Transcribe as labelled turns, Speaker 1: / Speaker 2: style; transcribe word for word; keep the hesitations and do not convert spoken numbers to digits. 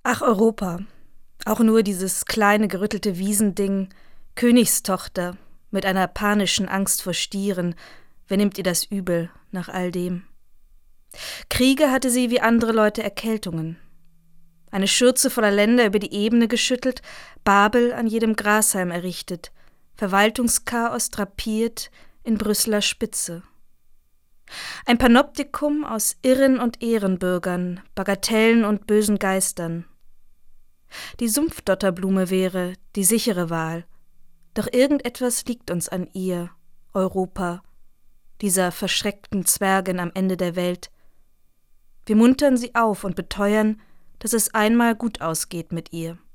Speaker 1: Ach, Europa. Auch nur dieses kleine gerüttelte Wiesending, Königstochter, mit einer panischen Angst vor Stieren. Wer nimmt ihr das übel nach all dem? Kriege hatte sie wie andere Leute Erkältungen. Eine Schürze voller Länder über die Ebene geschüttelt, Babel an jedem Grashalm errichtet, Verwaltungschaos drapiert in Brüsseler Spitze. Ein Panoptikum aus Irren und Ehrenbürgern, Bagatellen und bösen Geistern. Die Sumpfdotterblume wäre die sichere Wahl, doch irgendetwas liegt uns an ihr, Europa, dieser verschreckten Zwergin am Ende der Welt. Wir muntern sie auf und beteuern, dass es einmal gut ausgeht mit ihr.